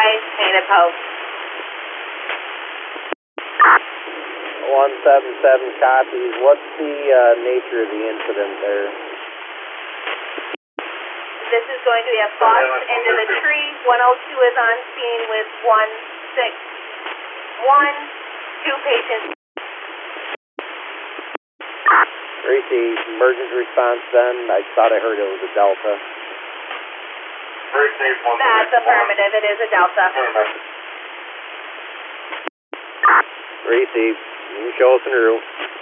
advised, painted post. 177 copies. What's the nature of the incident there? This is going to be a bust into the tree. 102 is on scene with 161. 2 patients. Tracy, emergency response then. I thought I heard it was a Delta. That's affirmative. It is a Delta. Tracy, you can show us an route.